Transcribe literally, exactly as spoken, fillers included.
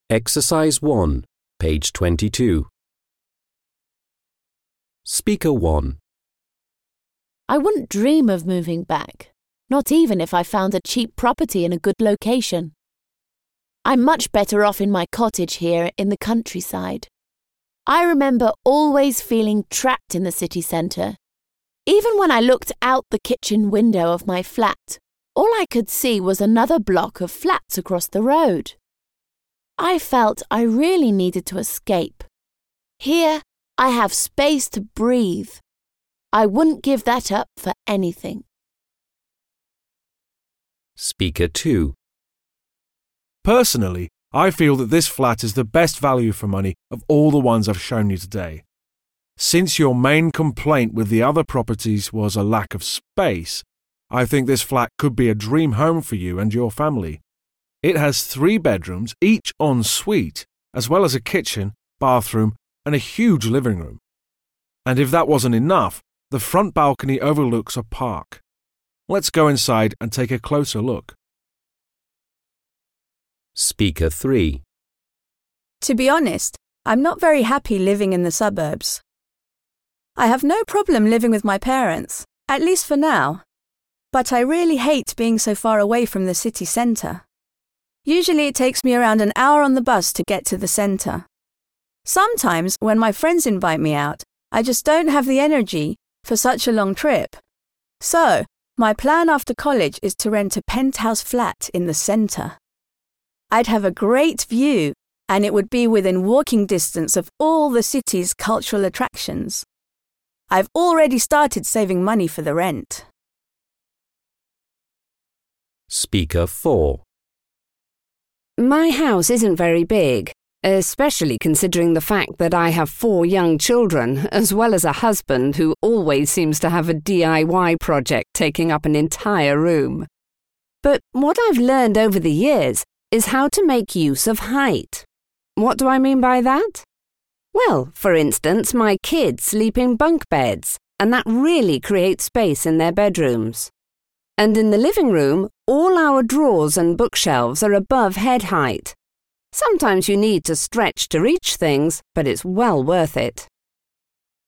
Exercise one, page twenty-two. Speaker one. I wouldn't dream of moving back, not even if I found a cheap property in a good location. I'm much better off in my cottage here in the countryside. I remember always feeling trapped in the city centre. Even when I looked out the kitchen window of my flat, all I could see was another block of flats across the road. I felt I really needed to escape. Here, I have space to breathe. I wouldn't give that up for anything. Speaker two. Personally, I feel that this flat is the best value for money of all the ones I've shown you today. Since your main complaint with the other properties was a lack of space, I think this flat could be a dream home for you and your family. It has three bedrooms, each en suite, as well as a kitchen, bathroom, and a huge living room. And if that wasn't enough, the front balcony overlooks a park. Let's go inside and take a closer look. Speaker three. To be honest, I'm not very happy living in the suburbs. I have no problem living with my parents, at least for now. But I really hate being so far away from the city centre. Usually it takes me around an hour on the bus to get to the centre. Sometimes, when my friends invite me out, I just don't have the energy for such a long trip. So, my plan after college is to rent a penthouse flat in the centre. I'd have a great view, and it would be within walking distance of all the city's cultural attractions. I've already started saving money for the rent. Speaker four. My house isn't very big, especially considering the fact that I have four young children, as well as a husband who always seems to have a D I Y project taking up an entire room. But what I've learned over the years is how to make use of height. What do I mean by that? Well, for instance, my kids sleep in bunk beds, and that really creates space in their bedrooms. And in the living room, all our drawers and bookshelves are above head height. Sometimes you need to stretch to reach things, but it's well worth it.